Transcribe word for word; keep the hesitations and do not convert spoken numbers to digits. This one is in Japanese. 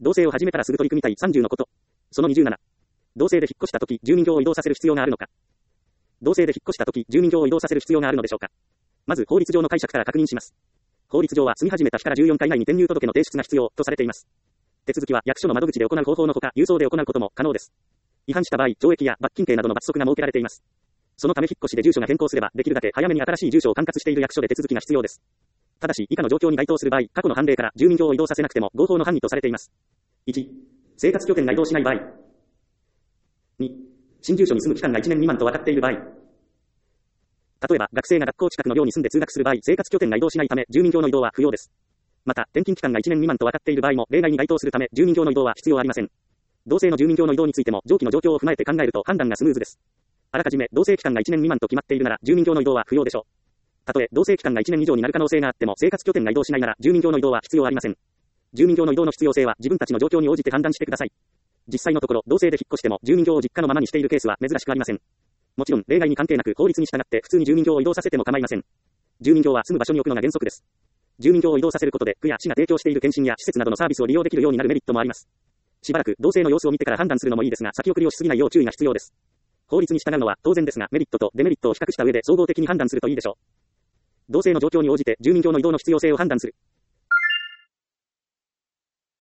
同棲を始めたらすぐ取り組みたいさんじゅうのこと。そのにじゅうなな。同棲で引っ越したとき、住民票を移動させる必要があるのか。同棲で引っ越したとき、住民票を移動させる必要があるのでしょうか。まず、法律上の解釈から確認します。法律上は住み始めた日からじゅうよんかい以内に転入届の提出が必要とされています。手続きは役所の窓口で行う方法のほか、郵送で行うことも可能です。違反した場合、懲役や罰金刑などの罰則が設けられています。そのため引っ越しで住所が変更すれば、できるだけ早めに新しい住所を管轄している役所で手続きが必要です。ただし、以下の状況に該当する場合、過去の判例から住民票を移動させなくても合法の範囲とされています。いち、生活拠点が移動しない場合。に、新住所に住む期間がいちねん未満と分かっている場合。例えば、学生が学校近くの寮に住んで通学する場合、生活拠点が移動しないため、住民票の移動は不要です。また、転勤期間がいちねん未満と分かっている場合も、例外に該当するため、住民票の移動は必要ありません。同性の住民票の移動についても、上記の状況を踏まえて考えると判断がスムーズです。あらかじめ、同棲期間がいちねん未満と決まっているなら、住民票の移動は不要でしょう。たとえ、同棲期間がいちねん以上になる可能性があっても、生活拠点が移動しないなら、住民票の移動は必要ありません。住民票の移動の必要性は、自分たちの状況に応じて判断してください。実際のところ、同棲で引っ越しても、住民票を実家のままにしているケースは珍しくありません。もちろん、例外に関係なく法律に従って普通に住民票を移動させても構いません。住民票は住む場所に置くのが原則です。住民票を移動させることで、区や市が提供している検診や施設などのサービスを利用できるようになるメリットもあります。しばらく同棲の様子を見てから判断するのもいいですが、先送りをしすぎないよう注意が必要です。法律に従うのは当然ですが、メリットとデメリットを比較した上で総合的に判断するといいでしょう。同棲の状況に応じて住民票の移動の必要性を判断する。